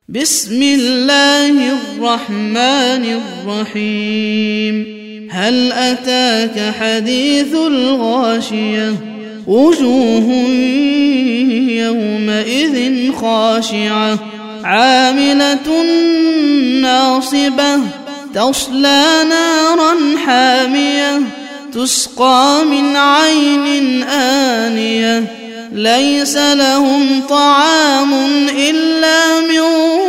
بسم الله الرحمن الرحيم هل أتاك حديث الغاشية وجوه يومئذ خاشعة عاملة ناصبة تصلى نارا حامية تسقى من عين آنية ليس لهم طعام إلا من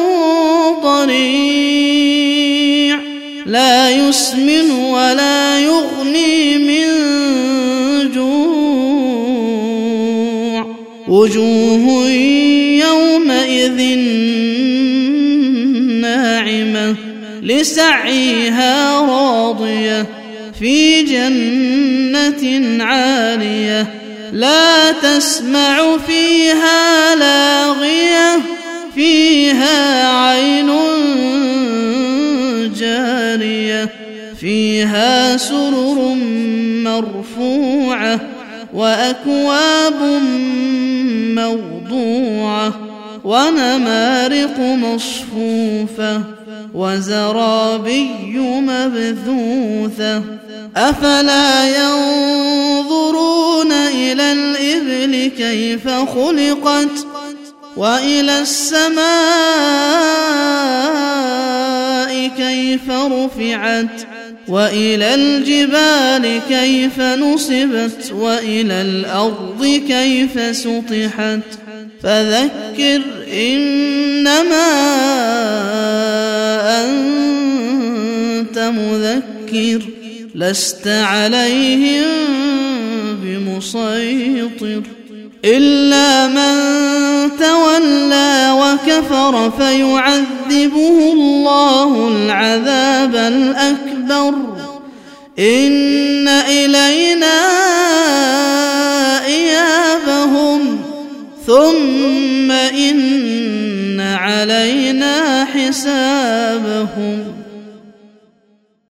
ضريع لا يسمن ولا يغني من جوع وجوه يومئذ ناعمة لسعيها راضية في جنة عالية لا تسمع فيها لاغية فيها عين جارية فيها سرر مرفوعة وأكواب موضوعة ونمارق مصفوفة وزرابي مبثوثة أفلا ينظرون إلى الإبل كيف خلقت وإلى السماء كيف رفعت وإلى الجبال كيف نصبت وإلى الأرض كيف سطحت فذكر إنما أنت مذكر لست عليهم بمسيطر إلا من تولى وكفر فيعذبه الله العذاب الأكبر إن إلينا إيابهم ثم إن علينا حسابهم